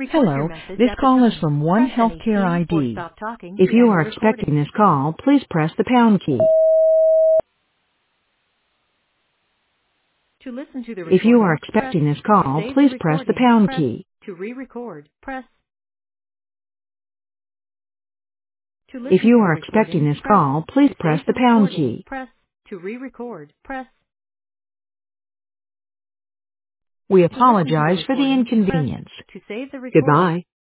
Record your Hello, message this at the call is tone. from One Press any Healthcare key or ID. stop talking If you when are you're recording. expecting this call, please press the pound key. To listen to the If you are recording, press. expecting this To call, save the please press the recording, pound press. key. To re-record, press. To If listen you to the are expecting recording, this press. call, please To press save the the pound recording, key. press. To re-record, press. We To listen to the apologize for the recording, press. inconvenience. To save the recording, Goodbye.